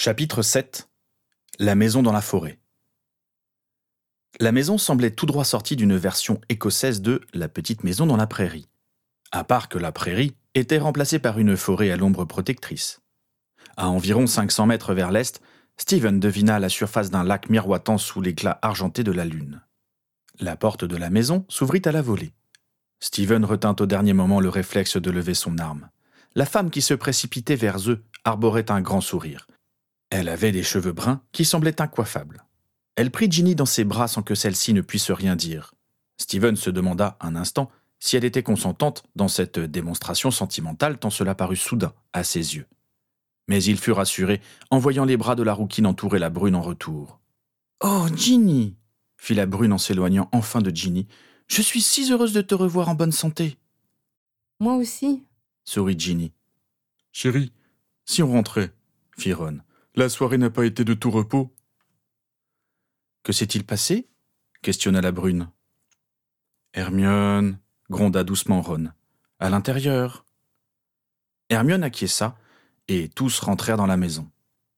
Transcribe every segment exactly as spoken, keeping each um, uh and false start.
Chapitre sept. La maison dans la forêt. La maison semblait tout droit sortie d'une version écossaise de La petite maison dans la prairie. À part que la prairie était remplacée par une forêt à l'ombre protectrice. À environ cinq cents mètres vers l'est, Steven devina la surface d'un lac miroitant sous l'éclat argenté de la lune. La porte de la maison s'ouvrit à la volée. Steven retint au dernier moment le réflexe de lever son arme. La femme qui se précipitait vers eux arborait un grand sourire. Elle avait des cheveux bruns qui semblaient incoiffables. Elle prit Ginny dans ses bras sans que celle-ci ne puisse rien dire. Steven se demanda un instant si elle était consentante dans cette démonstration sentimentale tant cela parut soudain à ses yeux. Mais il fut rassuré en voyant les bras de la rouquine entourer la brune en retour. « Oh, Ginny !» fit la brune en s'éloignant enfin de Ginny. « Je suis si heureuse de te revoir en bonne santé. »« Moi aussi, » sourit Ginny. « Chérie, si on rentrait, » fit Ron. « La soirée n'a pas été de tout repos. » « Que s'est-il passé ?» questionna la brune. « Hermione, » gronda doucement Ron. « À l'intérieur. » Hermione acquiesça, et tous rentrèrent dans la maison.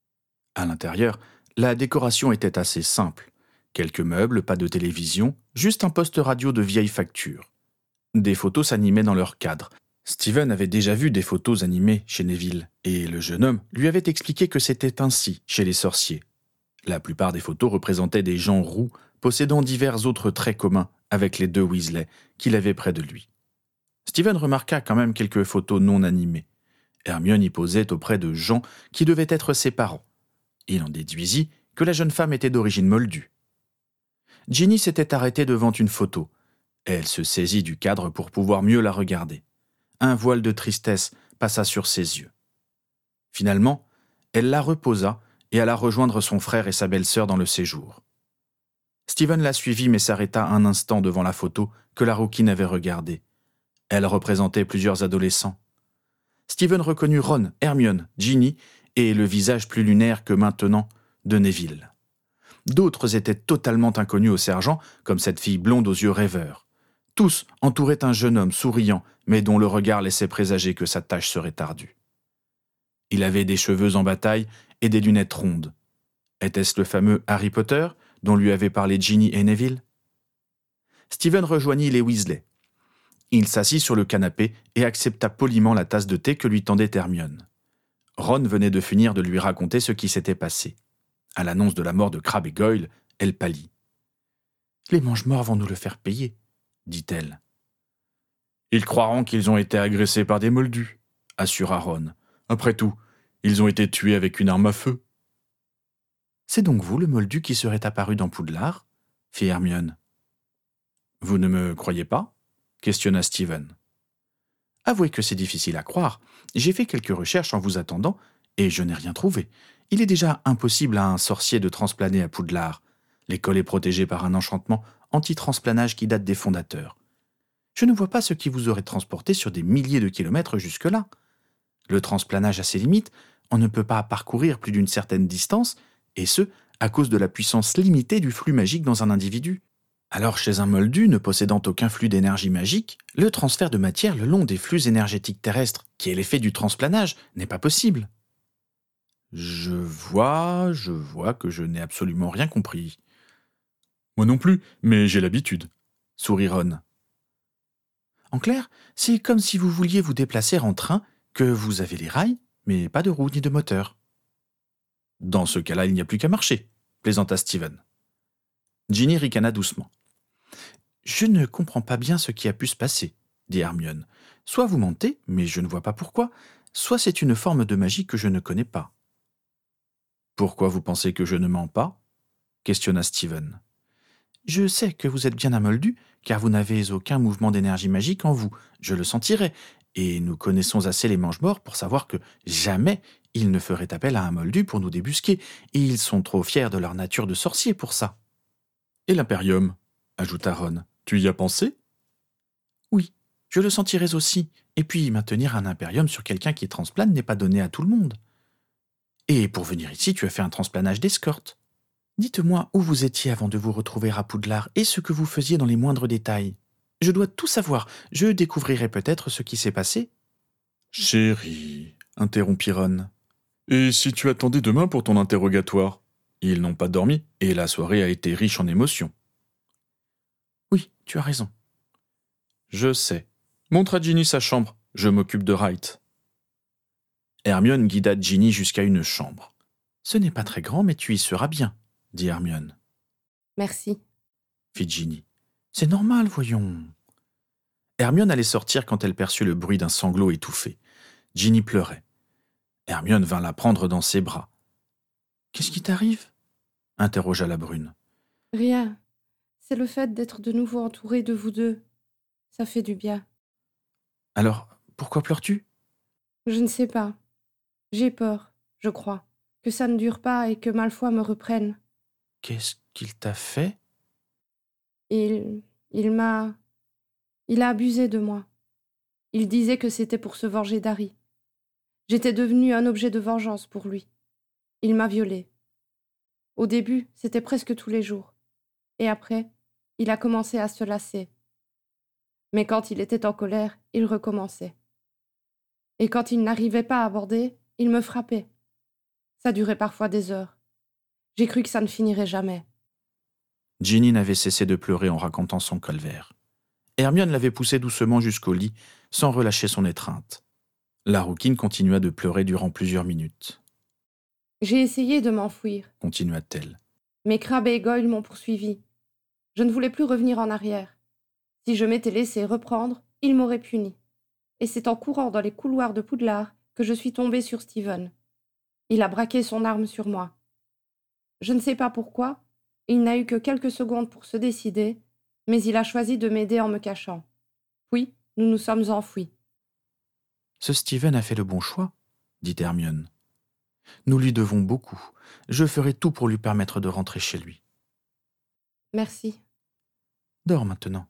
À l'intérieur, la décoration était assez simple. Quelques meubles, pas de télévision, juste un poste radio de vieille facture. Des photos s'animaient dans leur cadre. Steven avait déjà vu des photos animées chez Neville, et le jeune homme lui avait expliqué que c'était ainsi chez les sorciers. La plupart des photos représentaient des gens roux, possédant divers autres traits communs avec les deux Weasley qu'il avait près de lui. Steven remarqua quand même quelques photos non animées. Hermione y posait auprès de gens qui devaient être ses parents. Il en déduisit que la jeune femme était d'origine moldue. Ginny s'était arrêtée devant une photo. Elle se saisit du cadre pour pouvoir mieux la regarder. Un voile de tristesse passa sur ses yeux. Finalement, elle la reposa et alla rejoindre son frère et sa belle-sœur dans le séjour. Steven la suivit mais s'arrêta un instant devant la photo que la rouquine avait regardée. Elle représentait plusieurs adolescents. Steven reconnut Ron, Hermione, Ginny et le visage plus lunaire que maintenant de Neville. D'autres étaient totalement inconnus au sergent, comme cette fille blonde aux yeux rêveurs. Tous entouraient un jeune homme souriant, mais dont le regard laissait présager que sa tâche serait ardue. Il avait des cheveux en bataille et des lunettes rondes. Était-ce le fameux Harry Potter dont lui avaient parlé Ginny et Neville ? Steven rejoignit les Weasley. Il s'assit sur le canapé et accepta poliment la tasse de thé que lui tendait Hermione. Ron venait de finir de lui raconter ce qui s'était passé. À l'annonce de la mort de Crabbe et Goyle, elle pâlit. « Les mange-morts vont nous le faire payer, » dit-elle. « Ils croiront qu'ils ont été agressés par des moldus, » assura Ron. « Après tout, ils ont été tués avec une arme à feu. »« C'est donc vous le moldu qui serait apparu dans Poudlard ?» fit Hermione. « Vous ne me croyez pas ?» questionna Steven. « Avouez que c'est difficile à croire. J'ai fait quelques recherches en vous attendant et je n'ai rien trouvé. Il est déjà impossible à un sorcier de transplaner à Poudlard. L'école est protégée par un enchantement anti-transplanage qui date des fondateurs. Je ne vois pas ce qui vous aurait transporté sur des milliers de kilomètres jusque-là. Le transplanage a ses limites, on ne peut pas parcourir plus d'une certaine distance, et ce, à cause de la puissance limitée du flux magique dans un individu. Alors chez un moldu ne possédant aucun flux d'énergie magique, le transfert de matière le long des flux énergétiques terrestres, qui est l'effet du transplanage, n'est pas possible. » Je vois, je vois que je n'ai absolument rien compris. « Moi non plus, mais j'ai l'habitude, » sourit Ron. « En clair, c'est comme si vous vouliez vous déplacer en train, que vous avez les rails, mais pas de roues ni de moteur. »« Dans ce cas-là, il n'y a plus qu'à marcher, » plaisanta Steven. Ginny ricana doucement. « Je ne comprends pas bien ce qui a pu se passer, » dit Hermione. « Soit vous mentez, mais je ne vois pas pourquoi, soit c'est une forme de magie que je ne connais pas. »« Pourquoi vous pensez que je ne mens pas ?» questionna Steven. « Je sais que vous êtes bien un moldu, car vous n'avez aucun mouvement d'énergie magique en vous, je le sentirais, et nous connaissons assez les mange-morts pour savoir que jamais ils ne feraient appel à un moldu pour nous débusquer, et ils sont trop fiers de leur nature de sorcier pour ça. »« Et l'impérium » ajouta Ron. « Tu y as pensé ?»« Oui, je le sentirais aussi, et puis maintenir un impérium sur quelqu'un qui transplane n'est pas donné à tout le monde. Et pour venir ici, tu as fait un transplanage d'escorte. Dites-moi où vous étiez avant de vous retrouver à Poudlard et ce que vous faisiez dans les moindres détails. Je dois tout savoir, je découvrirai peut-être ce qui s'est passé. »« Chérie, interrompit Ron, Et si tu attendais demain pour ton interrogatoire? Ils n'ont pas dormi, et la soirée a été riche en émotions. Oui, tu as raison. Je sais. Montre à Ginny sa chambre, je m'occupe de Wright. Hermione guida Ginny jusqu'à une chambre. Ce n'est pas très grand, mais tu y seras bien, dit Hermione. Merci. Fit Ginny. C'est normal, voyons. Hermione allait sortir quand elle perçut le bruit d'un sanglot étouffé. Ginny pleurait. Hermione vint la prendre dans ses bras. « Qu'est-ce qui t'arrive » interrogea la brune. Rien. C'est le fait d'être de nouveau entourée de vous deux. Ça fait du bien. Alors, pourquoi pleures-tu ? Je ne sais pas. J'ai peur, je crois, que ça ne dure pas et que Malfoy me reprenne. Qu'est-ce qu'il t'a fait ? Il... il m'a... Il a abusé de moi. Il disait que c'était pour se venger d'Harry. J'étais devenue un objet de vengeance pour lui. Il m'a violée. Au début, c'était presque tous les jours. Et après, il a commencé à se lasser. Mais quand il était en colère, il recommençait. Et quand il n'arrivait pas à aborder, il me frappait. Ça durait parfois des heures. J'ai cru que ça ne finirait jamais. Ginny n'avait cessé de pleurer en racontant son calvaire. Hermione l'avait poussée doucement jusqu'au lit, sans relâcher son étreinte. La rouquine continua de pleurer durant plusieurs minutes. J'ai essayé de m'enfuir, continua-t-elle. Mais Crabbe et Goyle m'ont poursuivi. Je ne voulais plus revenir en arrière. Si je m'étais laissé reprendre, ils m'auraient puni. Et c'est en courant dans les couloirs de Poudlard que je suis tombée sur Steven. Il a braqué son arme sur moi. Je ne sais pas pourquoi, il n'a eu que quelques secondes pour se décider, mais il a choisi de m'aider en me cachant. Puis, nous nous sommes enfuis. Ce Steven a fait le bon choix, dit Hermione. Nous lui devons beaucoup. Je ferai tout pour lui permettre de rentrer chez lui. Merci. Dors maintenant.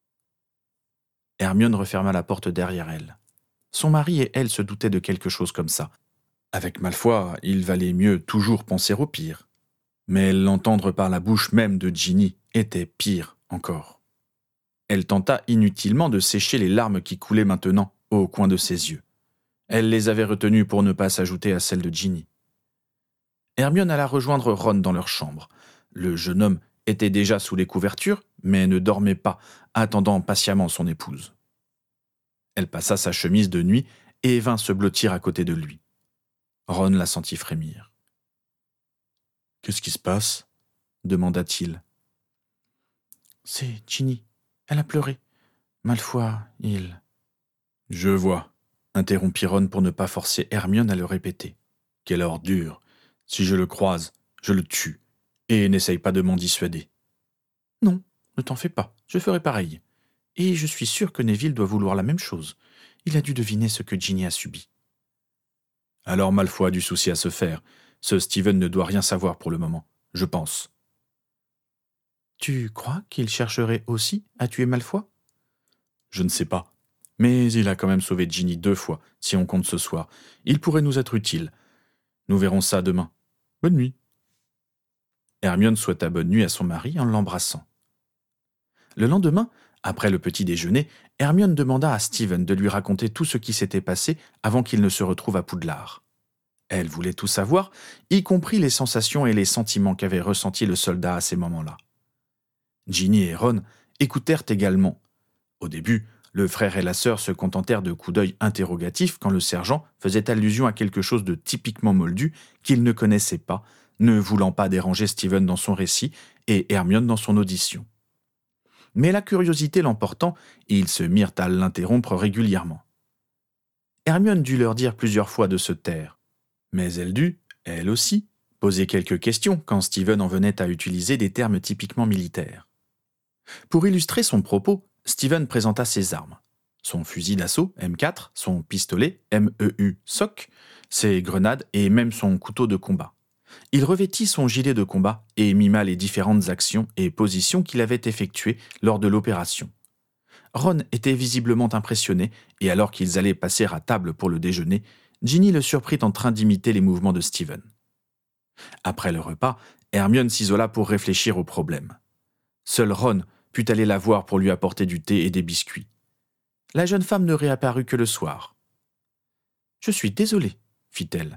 Hermione referma la porte derrière elle. Son mari et elle se doutaient de quelque chose comme ça. Avec Malfoy, il valait mieux toujours penser au pire. Mais l'entendre par la bouche même de Ginny était pire encore. Elle tenta inutilement de sécher les larmes qui coulaient maintenant au coin de ses yeux. Elle les avait retenues pour ne pas s'ajouter à celles de Ginny. Hermione alla rejoindre Ron dans leur chambre. Le jeune homme était déjà sous les couvertures, mais ne dormait pas, attendant patiemment son épouse. Elle passa sa chemise de nuit et vint se blottir à côté de lui. Ron la sentit frémir. « Qu'est-ce qui se passe ?» demanda-t-il. « C'est Ginny. Elle a pleuré. Malfoy, il... » « Je vois, » interrompit Ron pour ne pas forcer Hermione à le répéter. « Quelle ordure. Si je le croise, je le tue. Et n'essaye pas de m'en dissuader. »« Non, ne t'en fais pas. Je ferai pareil. Et je suis sûr que Neville doit vouloir la même chose. Il a dû deviner ce que Ginny a subi. » Alors Malfoy a du souci à se faire. Ce Steven ne doit rien savoir pour le moment, je pense. « Tu crois qu'il chercherait aussi à tuer Malfoy ?»« Je ne sais pas. Mais il a quand même sauvé Ginny deux fois, si on compte ce soir. Il pourrait nous être utile. Nous verrons ça demain. Bonne nuit. » Hermione souhaita bonne nuit à son mari en l'embrassant. Le lendemain, après le petit déjeuner, Hermione demanda à Steven de lui raconter tout ce qui s'était passé avant qu'il ne se retrouve à Poudlard. Elle voulait tout savoir, y compris les sensations et les sentiments qu'avait ressentis le soldat à ces moments-là. Ginny et Ron écoutèrent également. Au début, le frère et la sœur se contentèrent de coups d'œil interrogatifs quand le sergent faisait allusion à quelque chose de typiquement moldu qu'ils ne connaissaient pas, ne voulant pas déranger Steven dans son récit et Hermione dans son audition. Mais la curiosité l'emportant, ils se mirent à l'interrompre régulièrement. Hermione dut leur dire plusieurs fois de se taire. Mais elle dut, elle aussi, poser quelques questions quand Steven en venait à utiliser des termes typiquement militaires. Pour illustrer son propos, Steven présenta ses armes. Son fusil d'assaut, M quatre, son pistolet, M E U S O C, ses grenades et même son couteau de combat. Il revêtit son gilet de combat et mima les différentes actions et positions qu'il avait effectuées lors de l'opération. Ron était visiblement impressionné et alors qu'ils allaient passer à table pour le déjeuner, Ginny le surprit en train d'imiter les mouvements de Steven. Après le repas, Hermione s'isola pour réfléchir au problème. Seul Ron put aller la voir pour lui apporter du thé et des biscuits. La jeune femme ne réapparut que le soir. « Je suis désolée, fit-elle,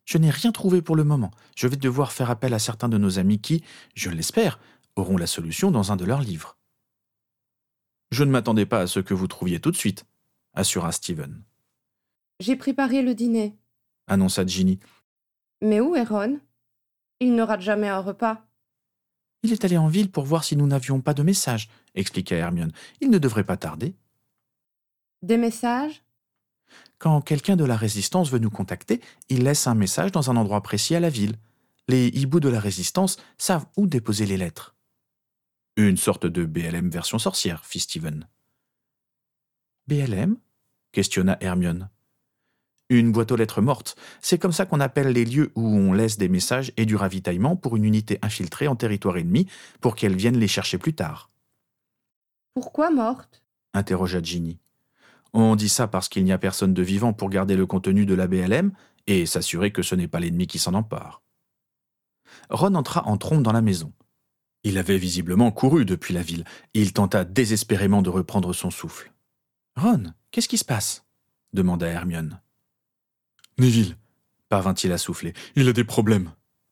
Je n'ai rien trouvé pour le moment. Je vais devoir faire appel à certains de nos amis qui, je l'espère, auront la solution dans un de leurs livres. Je ne m'attendais pas à ce que vous trouviez tout de suite, assura Steven. J'ai préparé le dîner, annonça Ginny. Mais où est Ron? Il ne rate jamais un repas. Il est allé en ville pour voir si nous n'avions pas de messages, expliqua Hermione. Il ne devrait pas tarder. Des messages? Quand quelqu'un de la Résistance veut nous contacter, il laisse un message dans un endroit précis à la ville. Les hiboux de la Résistance savent où déposer les lettres. Une sorte de B L M version sorcière, fit Steven. B L M? questionna Hermione. Une boîte aux lettres morte. C'est comme ça qu'on appelle les lieux où on laisse des messages et du ravitaillement pour une unité infiltrée en territoire ennemi pour qu'elle vienne les chercher plus tard. Pourquoi morte? Interrogea Ginny. On dit ça parce qu'il n'y a personne de vivant pour garder le contenu de la B L M et s'assurer que ce n'est pas l'ennemi qui s'en empare. Ron entra en trombe dans la maison. Il avait visiblement couru depuis la ville. Il tenta désespérément de reprendre son souffle. « Ron, qu'est-ce qui se passe ?» demanda Hermione. « Neville, » parvint-il à souffler, « il a des problèmes. »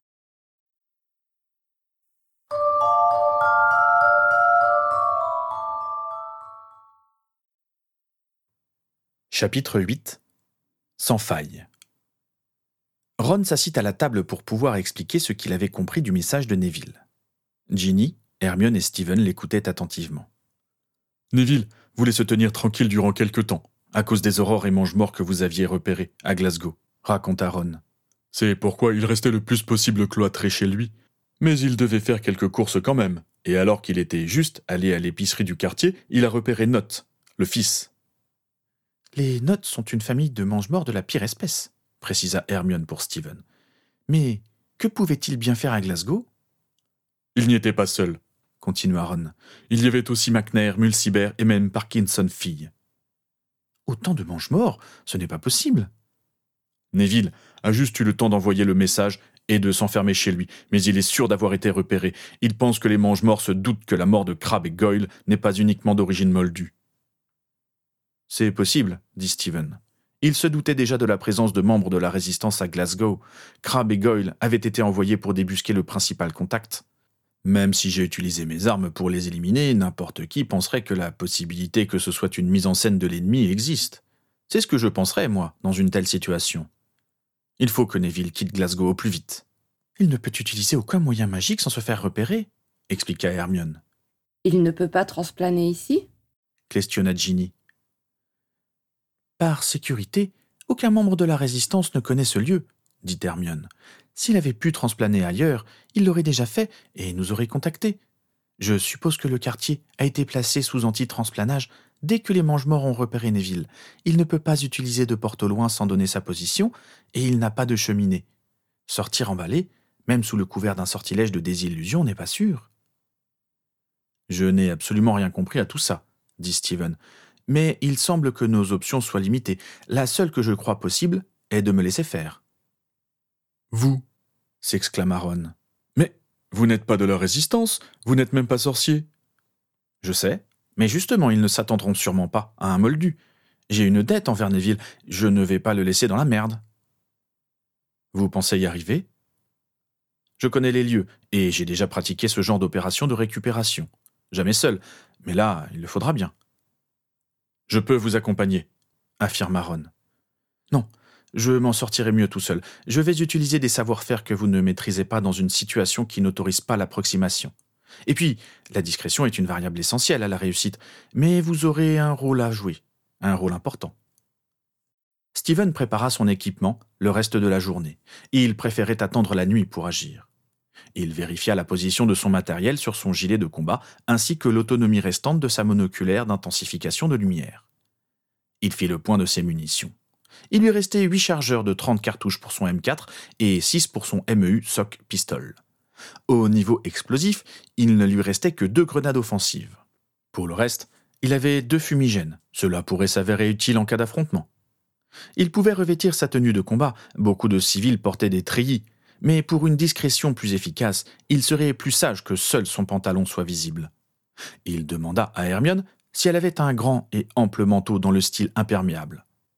Chapitre huit. Sans faille. Ron s'assit à la table pour pouvoir expliquer ce qu'il avait compris du message de Neville. Ginny, Hermione et Steven l'écoutaient attentivement. « Neville voulait se tenir tranquille durant quelque temps, à cause des aurores et mange-morts que vous aviez repérés à Glasgow, raconta Ron. C'est pourquoi il restait le plus possible cloîtré chez lui, mais il devait faire quelques courses quand même, et alors qu'il était juste allé à l'épicerie du quartier, il a repéré Nott, le fils. Les Nott sont une famille de mange-morts de la pire espèce, précisa Hermione pour Steven. Mais que pouvait-il bien faire à Glasgow? Il n'y était pas seul, continua Ron. Il y avait aussi McNair, Mulciber et même Parkinson fille. Autant de mange-morts, ce n'est pas possible. Neville a juste eu le temps d'envoyer le message et de s'enfermer chez lui, mais il est sûr d'avoir été repéré. Il pense que les mange-morts se doutent que la mort de Crabbe et Goyle n'est pas uniquement d'origine moldue. C'est possible, dit Steven. Il se doutait déjà de la présence de membres de la Résistance à Glasgow. Crabbe et Goyle avaient été envoyés pour débusquer le principal contact. Même si j'ai utilisé mes armes pour les éliminer, n'importe qui penserait que la possibilité que ce soit une mise en scène de l'ennemi existe. C'est ce que je penserais, moi, dans une telle situation. Il faut que Neville quitte Glasgow au plus vite. Il ne peut utiliser aucun moyen magique sans se faire repérer, expliqua Hermione. Il ne peut pas transplaner ici? Questionna Ginny. Par sécurité, aucun membre de la Résistance ne connaît ce lieu, dit Hermione. S'il avait pu transplaner ailleurs, il l'aurait déjà fait et nous aurait contactés. Je suppose que le quartier a été placé sous anti-transplanage dès que les mange-morts ont repéré Neville. Il ne peut pas utiliser de porte au loin sans donner sa position et il n'a pas de cheminée. Sortir emballé, même sous le couvert d'un sortilège de désillusion, n'est pas sûr. Je n'ai absolument rien compris à tout ça, dit Steven. Mais il semble que nos options soient limitées. La seule que je crois possible est de me laisser faire. Vous, s'exclama Ron. Mais vous n'êtes pas de la Résistance, vous n'êtes même pas sorcier. Je sais, mais justement, ils ne s'attendront sûrement pas à un moldu. J'ai une dette envers Neville, je ne vais pas le laisser dans la merde. Vous pensez y arriver? Je connais les lieux, et j'ai déjà pratiqué ce genre d'opération de récupération. Jamais seul, mais là, il le faudra bien. Je peux vous accompagner, affirma Ron. Non, je m'en sortirai mieux tout seul. Je vais utiliser des savoir-faire que vous ne maîtrisez pas dans une situation qui n'autorise pas l'approximation. Et puis, la discrétion est une variable essentielle à la réussite, mais vous aurez un rôle à jouer, un rôle important. Steven prépara son équipement le reste de la journée. Il préférait attendre la nuit pour agir. Il vérifia la position de son matériel sur son gilet de combat, ainsi que l'autonomie restante de sa monoculaire d'intensification de lumière. Il fit le point de ses munitions. Il lui restait huit chargeurs de trente cartouches pour son M quatre et six pour son M E U S O C Pistol. Au niveau explosif, il ne lui restait que deux grenades offensives. Pour le reste, il avait deux fumigènes. Cela pourrait s'avérer utile en cas d'affrontement. Il pouvait revêtir sa tenue de combat. Beaucoup de civils portaient des treillis. Mais pour une discrétion plus efficace, il serait plus sage que seul son pantalon soit visible. Il demanda à Hermione si elle avait un grand et ample manteau dans le style imperméable.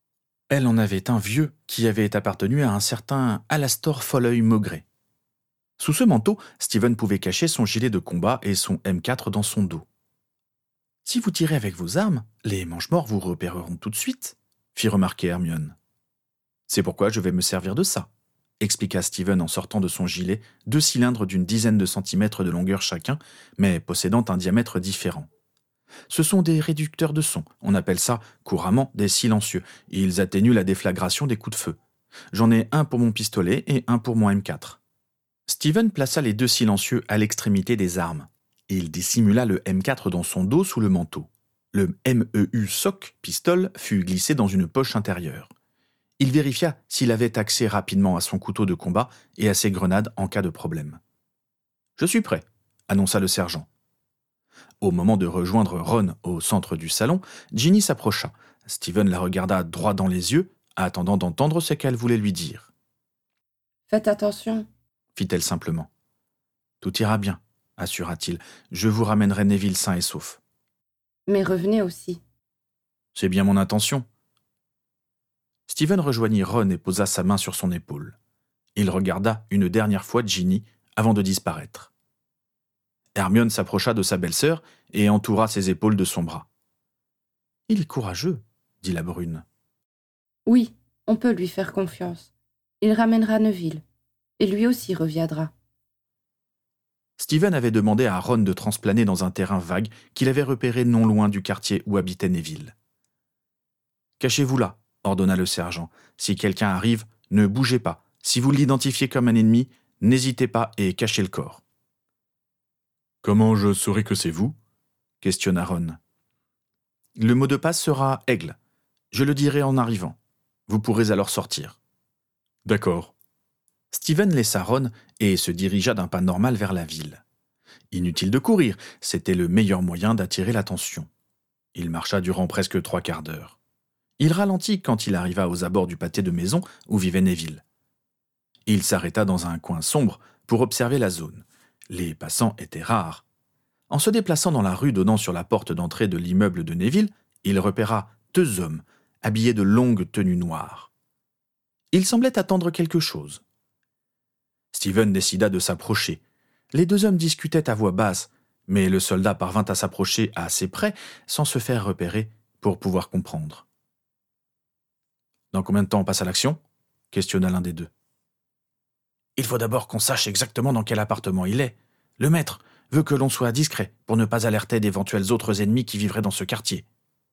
Elle en avait un vieux qui avait appartenu à un certain Alastor Folleuil Maugret. Sous ce manteau, Steven pouvait cacher son gilet de combat et son M quatre dans son dos. « Si vous tirez avec vos armes, les mange-morts vous repéreront tout de suite », fit remarquer Hermione. « C'est pourquoi je vais me servir de ça », expliqua Steven en sortant de son gilet deux cylindres d'une dizaine de centimètres de longueur chacun, mais possédant un diamètre différent. Ce sont des réducteurs de son, on appelle ça couramment des silencieux, et ils atténuent la déflagration des coups de feu. J'en ai un pour mon pistolet et un pour mon M quatre. Steven plaça les deux silencieux à l'extrémité des armes. Il dissimula le M quatre dans son dos sous le manteau. Le M E U S O C pistole fut glissé dans une poche intérieure. Il vérifia s'il avait accès rapidement à son couteau de combat et à ses grenades en cas de problème. « Je suis prêt », annonça le sergent. Au moment de rejoindre Ron au centre du salon, Ginny s'approcha. Steven la regarda droit dans les yeux, attendant d'entendre ce qu'elle voulait lui dire. « Faites attention », fit-elle simplement. « Tout ira bien », assura-t-il. « Je vous ramènerai Neville sain et sauf. »« Mais revenez aussi. » »« C'est bien mon intention. » Steven rejoignit Ron et posa sa main sur son épaule. Il regarda une dernière fois Ginny avant de disparaître. Hermione s'approcha de sa belle-sœur et entoura ses épaules de son bras. « Il est courageux, » dit la brune. « Oui, on peut lui faire confiance. Il ramènera Neville, et lui aussi reviendra. » Steven avait demandé à Ron de transplaner dans un terrain vague qu'il avait repéré non loin du quartier où habitait Neville. « Cachez-vous là, » ordonna le sergent. « Si quelqu'un arrive, ne bougez pas. Si vous l'identifiez comme un ennemi, n'hésitez pas et cachez le corps. » « Comment je saurai que c'est vous ?» questionna Ron. « Le mot de passe sera « Aigle ». Je le dirai en arrivant. Vous pourrez alors sortir. »« D'accord. » Steven laissa Ron et se dirigea d'un pas normal vers la ville. Inutile de courir, c'était le meilleur moyen d'attirer l'attention. Il marcha durant presque trois quarts d'heure. Il ralentit quand il arriva aux abords du pâté de maison où vivait Neville. Il s'arrêta dans un coin sombre pour observer la zone. Les passants étaient rares. En se déplaçant dans la rue donnant sur la porte d'entrée de l'immeuble de Neville, il repéra deux hommes, habillés de longues tenues noires. Ils semblaient attendre quelque chose. Steven décida de s'approcher. Les deux hommes discutaient à voix basse, mais le soldat parvint à s'approcher assez près sans se faire repérer pour pouvoir comprendre. « Dans combien de temps on passe à l'action ?» questionna l'un des deux. « Il faut d'abord qu'on sache exactement dans quel appartement il est. Le maître veut que l'on soit discret pour ne pas alerter d'éventuels autres ennemis qui vivraient dans ce quartier. »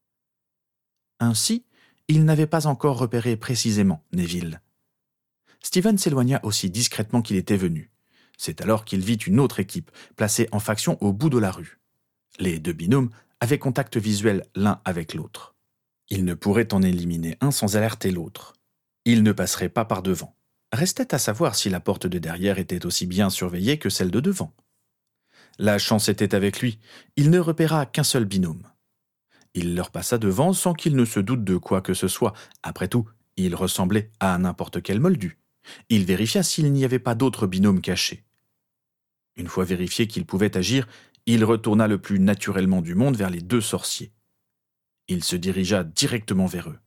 Ainsi, il n'avait pas encore repéré précisément Neville. Steven s'éloigna aussi discrètement qu'il était venu. C'est alors qu'il vit une autre équipe, placée en faction au bout de la rue. Les deux binômes avaient contact visuel l'un avec l'autre. Ils ne pourraient en éliminer un sans alerter l'autre. Ils ne passeraient pas par devant. Restait à savoir si la porte de derrière était aussi bien surveillée que celle de devant. La chance était avec lui, il ne repéra qu'un seul binôme. Il leur passa devant sans qu'il ne se doute de quoi que ce soit. Après tout, il ressemblait à n'importe quel moldu. Il vérifia s'il n'y avait pas d'autres binômes cachés. Une fois vérifié qu'il pouvait agir, il retourna le plus naturellement du monde vers les deux sorciers. Il se dirigea directement vers eux.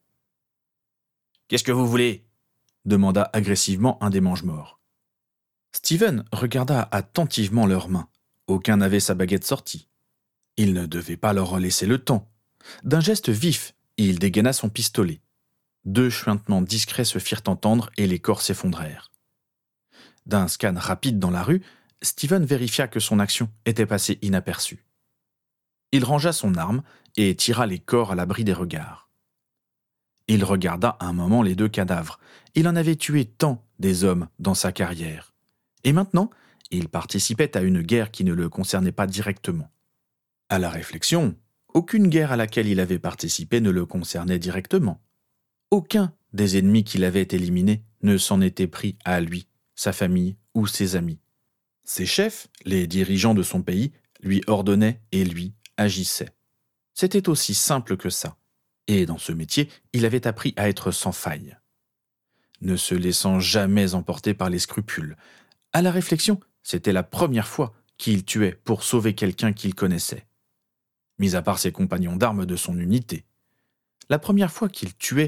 « Qu'est-ce que vous voulez ?» demanda agressivement un des mange-morts. Steven regarda attentivement leurs mains. Aucun n'avait sa baguette sortie. Il ne devait pas leur laisser le temps. D'un geste vif, il dégaina son pistolet. Deux chuintements discrets se firent entendre et les corps s'effondrèrent. D'un scan rapide dans la rue, Steven vérifia que son action était passée inaperçue. Il rangea son arme et tira les corps à l'abri des regards. Il regarda un moment les deux cadavres. Il en avait tué tant des hommes dans sa carrière. Et maintenant, il participait à une guerre qui ne le concernait pas directement. À la réflexion, aucune guerre à laquelle il avait participé ne le concernait directement. Aucun des ennemis qu'il avait éliminés ne s'en était pris à lui, sa famille ou ses amis. Ses chefs, les dirigeants de son pays, lui ordonnaient et lui agissait. C'était aussi simple que ça. Et dans ce métier, il avait appris à être sans faille. Ne se laissant jamais emporter par les scrupules. À la réflexion, c'était la première fois qu'il tuait pour sauver quelqu'un qu'il connaissait. Mis à part ses compagnons d'armes de son unité. La première fois qu'il tuait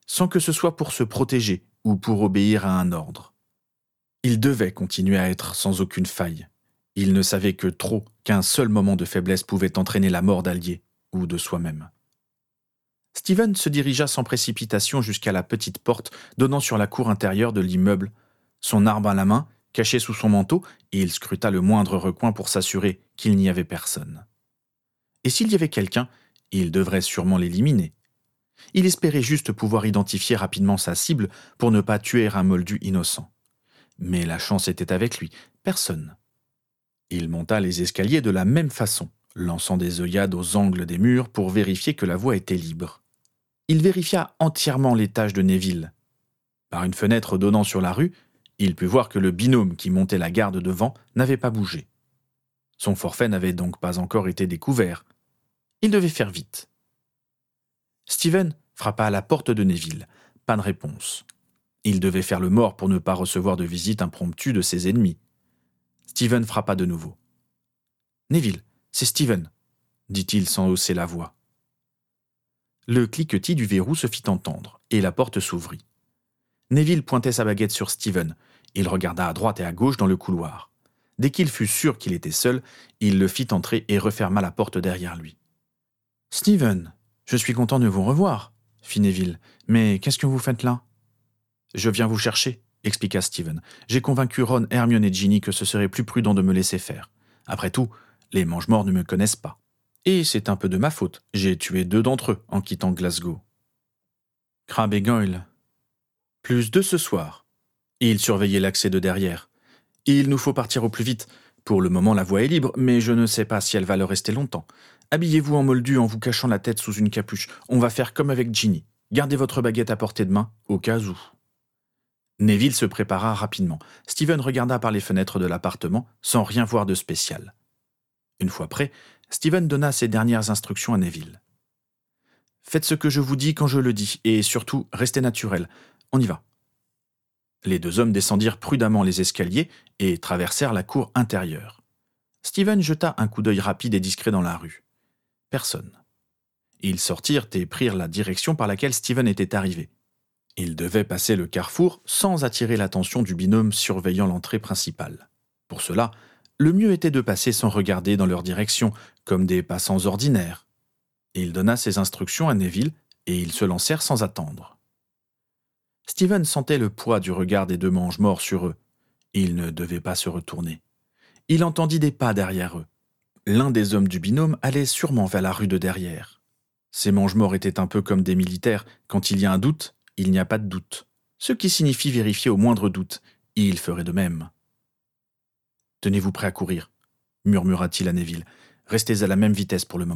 sans que ce soit pour se protéger ou pour obéir à un ordre. Il devait continuer à être sans aucune faille. Il ne savait que trop qu'un seul moment de faiblesse pouvait entraîner la mort d'Allier ou de soi-même. Steven se dirigea sans précipitation jusqu'à la petite porte donnant sur la cour intérieure de l'immeuble. Son arme à la main, caché sous son manteau, et il scruta le moindre recoin pour s'assurer qu'il n'y avait personne. Et s'il y avait quelqu'un, il devrait sûrement l'éliminer. Il espérait juste pouvoir identifier rapidement sa cible pour ne pas tuer un moldu innocent. Mais la chance était avec lui, personne. Il monta les escaliers de la même façon, lançant des œillades aux angles des murs pour vérifier que la voie était libre. Il vérifia entièrement l'étage de Neville. Par une fenêtre donnant sur la rue, il put voir que le binôme qui montait la garde devant n'avait pas bougé. Son forfait n'avait donc pas encore été découvert. Il devait faire vite. Steven frappa à la porte de Neville. Pas de réponse. Il devait faire le mort pour ne pas recevoir de visite impromptue de ses ennemis. Steven frappa de nouveau. « Neville, c'est Steven », dit-il sans hausser la voix. Le cliquetis du verrou se fit entendre, et la porte s'ouvrit. Neville pointait sa baguette sur Steven. Il regarda à droite et à gauche dans le couloir. Dès qu'il fut sûr qu'il était seul, il le fit entrer et referma la porte derrière lui. « Steven, je suis content de vous revoir », fit Neville. « Mais qu'est-ce que vous faites là ?»« Je viens vous chercher », expliqua Steven. « J'ai convaincu Ron, Hermione et Ginny que ce serait plus prudent de me laisser faire. Après tout, les mange-morts ne me connaissent pas. Et c'est un peu de ma faute. J'ai tué deux d'entre eux en quittant Glasgow. »« Crabbe et Goyle. Plus deux ce soir. » Il surveillait l'accès de derrière. « Il nous faut partir au plus vite. Pour le moment, la voie est libre, mais je ne sais pas si elle va le rester longtemps. Habillez-vous en moldu en vous cachant la tête sous une capuche. On va faire comme avec Ginny. Gardez votre baguette à portée de main, au cas où. » Neville se prépara rapidement. Steven regarda par les fenêtres de l'appartement, sans rien voir de spécial. Une fois prêt, Steven donna ses dernières instructions à Neville. « Faites ce que je vous dis quand je le dis, et surtout, restez naturel. On y va. » Les deux hommes descendirent prudemment les escaliers et traversèrent la cour intérieure. Steven jeta un coup d'œil rapide et discret dans la rue. Personne. Ils sortirent et prirent la direction par laquelle Steven était arrivé. Ils devaient passer le carrefour sans attirer l'attention du binôme surveillant l'entrée principale. Pour cela, le mieux était de passer sans regarder dans leur direction, comme des passants ordinaires. Il donna ses instructions à Neville et ils se lancèrent sans attendre. Steven sentait le poids du regard des deux mange-morts sur eux. Il ne devait pas se retourner. Il entendit des pas derrière eux. L'un des hommes du binôme allait sûrement vers la rue de derrière. Ces mange-morts étaient un peu comme des militaires. Quand il y a un doute, il n'y a pas de doute. Ce qui signifie vérifier au moindre doute. Et il ferait de même. « Tenez-vous prêt à courir », murmura-t-il à Neville. « Restez à la même vitesse pour le moment. »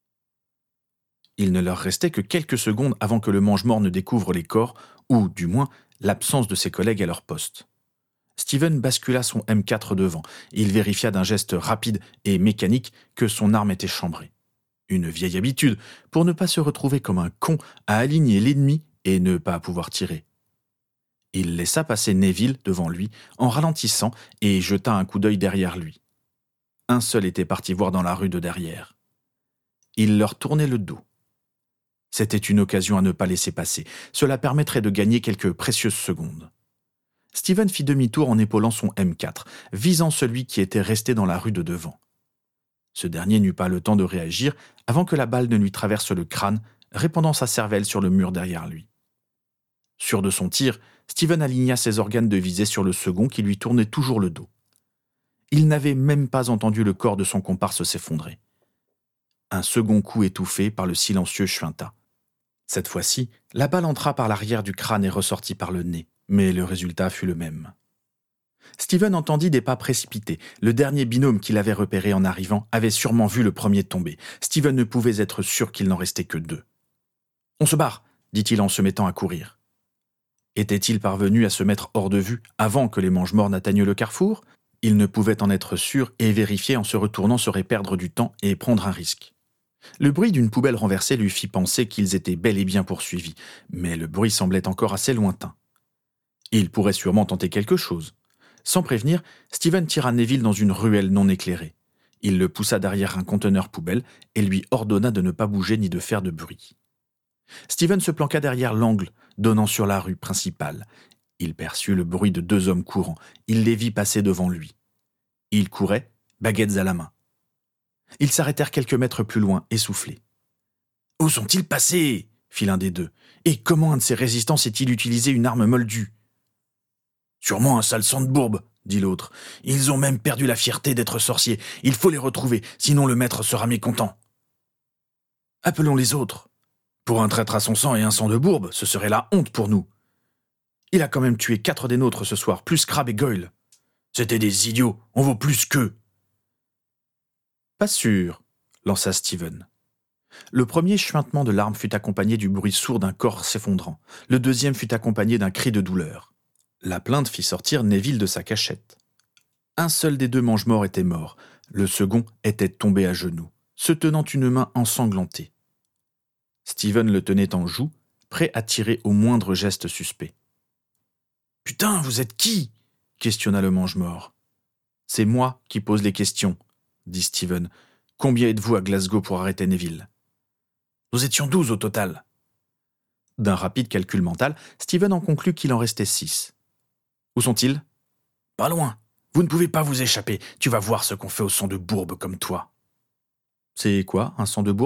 Il ne leur restait que quelques secondes avant que le mange-mort ne découvre les corps, ou, du moins, l'absence de ses collègues à leur poste. Steven bascula son M quatre devant. Il vérifia d'un geste rapide et mécanique que son arme était chambrée. Une vieille habitude, pour ne pas se retrouver comme un con à aligner l'ennemi et ne pas pouvoir tirer. Il laissa passer Neville devant lui en ralentissant et jeta un coup d'œil derrière lui. Un seul était parti voir dans la rue de derrière. Il leur tournait le dos. C'était une occasion à ne pas laisser passer. Cela permettrait de gagner quelques précieuses secondes. Steven fit demi-tour en épaulant son M quatre, visant celui qui était resté dans la rue de devant. Ce dernier n'eut pas le temps de réagir avant que la balle ne lui traverse le crâne, répandant sa cervelle sur le mur derrière lui. Sûr de son tir, Steven aligna ses organes de visée sur le second qui lui tournait toujours le dos. Il n'avait même pas entendu le corps de son comparse s'effondrer. Un second coup étouffé par le silencieux chuinta. Cette fois-ci, la balle entra par l'arrière du crâne et ressortit par le nez, mais le résultat fut le même. Steven entendit des pas précipités. Le dernier binôme qu'il avait repéré en arrivant avait sûrement vu le premier tomber. Steven ne pouvait être sûr qu'il n'en restait que deux. « On se barre !» dit-il en se mettant à courir. Était-il parvenu à se mettre hors de vue avant que les mange-morts n'atteignent le carrefour ? Il ne pouvait en être sûr et vérifier en se retournant serait perdre du temps et prendre un risque. Le bruit d'une poubelle renversée lui fit penser qu'ils étaient bel et bien poursuivis, mais le bruit semblait encore assez lointain. Il pourrait sûrement tenter quelque chose. Sans prévenir, Steven tira Neville dans une ruelle non éclairée. Il le poussa derrière un conteneur poubelle et lui ordonna de ne pas bouger ni de faire de bruit. Steven se planqua derrière l'angle donnant sur la rue principale. Il perçut le bruit de deux hommes courant. Il les vit passer devant lui. Ils couraient, baguettes à la main. Ils s'arrêtèrent quelques mètres plus loin, essoufflés. « Où sont-ils passés ?» fit l'un des deux. « Et comment un de ces résistants sait-il utiliser une arme moldue ?»« Sûrement un sale sang de bourbe, » dit l'autre. « Ils ont même perdu la fierté d'être sorciers. Il faut les retrouver, sinon le maître sera mécontent. »« Appelons les autres. Pour un traître à son sang et un sang de bourbe, ce serait la honte pour nous. Il a quand même tué quatre des nôtres ce soir, plus Crabbe et Goyle. C'étaient des idiots, on vaut plus qu'eux. » « Pas sûr, » lança Steven. Le premier chuintement de l'arme fut accompagné du bruit sourd d'un corps s'effondrant. Le deuxième fut accompagné d'un cri de douleur. La plainte fit sortir Neville de sa cachette. Un seul des deux mange-morts était mort. Le second était tombé à genoux, se tenant une main ensanglantée. Steven le tenait en joue, prêt à tirer au moindre geste suspect. « Putain, vous êtes qui ?» questionna le mange-mort. « C'est moi qui pose les questions, » dit Steven. « Combien êtes-vous à Glasgow pour arrêter Neville ?»« Nous étions douze au total. » D'un rapide calcul mental, Steven en conclut qu'il en restait six. « Où sont-ils ?»« Pas loin. Vous ne pouvez pas vous échapper. Tu vas voir ce qu'on fait au sang de bourbe comme toi. »« C'est quoi, un sang de bourbe ?»«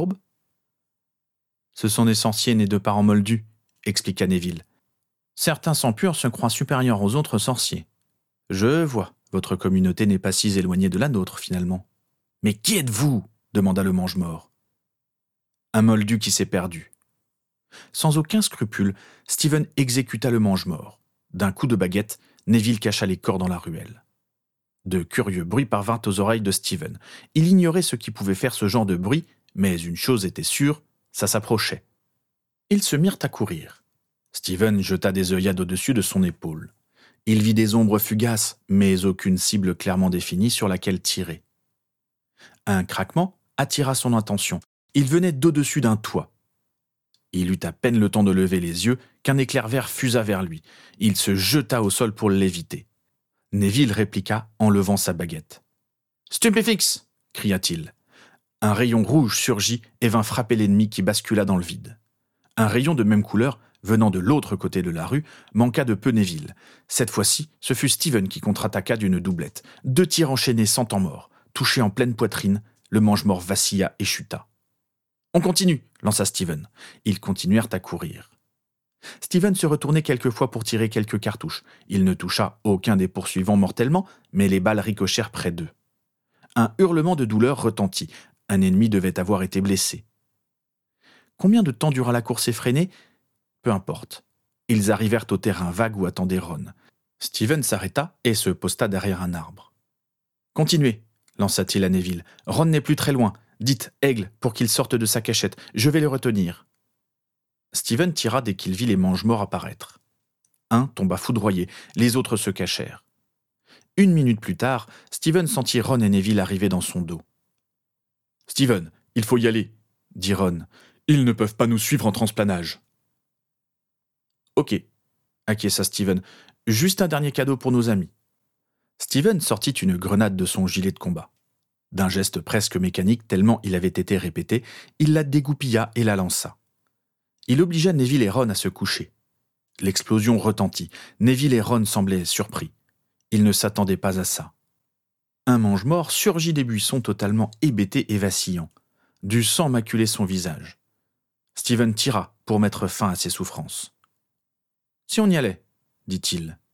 Ce sont des sorciers nés de parents moldus, » expliqua Neville. « Certains sangs purs se croient supérieurs aux autres sorciers. Je vois, votre communauté n'est pas si éloignée de la nôtre, finalement. »« Mais qui êtes-vous » demanda le mange-mort. « Un moldu qui s'est perdu. » Sans aucun scrupule, Steven exécuta le mange-mort. D'un coup de baguette, Neville cacha les corps dans la ruelle. De curieux bruits parvinrent aux oreilles de Steven. Il ignorait ce qui pouvait faire ce genre de bruit, mais une chose était sûre, ça s'approchait. Ils se mirent à courir. Steven jeta des œillades au-dessus de son épaule. Il vit des ombres fugaces, mais aucune cible clairement définie sur laquelle tirer. Un craquement attira son attention. Il venait d'au-dessus d'un toit. Il eut à peine le temps de lever les yeux qu'un éclair vert fusa vers lui. Il se jeta au sol pour l'éviter. Neville répliqua en levant sa baguette. « Stupéfixe !» cria-t-il. Un rayon rouge surgit et vint frapper l'ennemi qui bascula dans le vide. Un rayon de même couleur, venant de l'autre côté de la rue, manqua de peu Neville. Cette fois-ci, ce fut Steven qui contre-attaqua d'une doublette. Deux tirs enchaînés sans temps mort. Touché en pleine poitrine, le mange-mort vacilla et chuta. « On continue !» lança Steven. Ils continuèrent à courir. Steven se retournait quelquefois pour tirer quelques cartouches. Il ne toucha aucun des poursuivants mortellement, mais les balles ricochèrent près d'eux. Un hurlement de douleur retentit. Un ennemi devait avoir été blessé. Combien de temps dura la course effrénée ? Peu importe. Ils arrivèrent au terrain vague où attendait Ron. Steven s'arrêta et se posta derrière un arbre. « Continuez !» lança-t-il à Neville. « Ron n'est plus très loin. Dites Aigle pour qu'il sorte de sa cachette. Je vais le retenir. » Steven tira dès qu'il vit les mange-morts apparaître. Un tomba foudroyé, les autres se cachèrent. Une minute plus tard, Steven sentit Ron et Neville arriver dans son dos. « Steven, il faut y aller, » dit Ron. « Ils ne peuvent pas nous suivre en transplanage. »« Ok, » acquiesça Steven. « Juste un dernier cadeau pour nos amis. » Steven sortit une grenade de son gilet de combat. D'un geste presque mécanique tellement il avait été répété, il la dégoupilla et la lança. Il obligea Neville et Ron à se coucher. L'explosion retentit. Neville et Ron semblaient surpris. Ils ne s'attendaient pas à ça. Un mange-mort surgit des buissons totalement hébété et vacillant. Du sang maculait son visage. Steven tira pour mettre fin à ses souffrances. « Si on y allait » dit-il.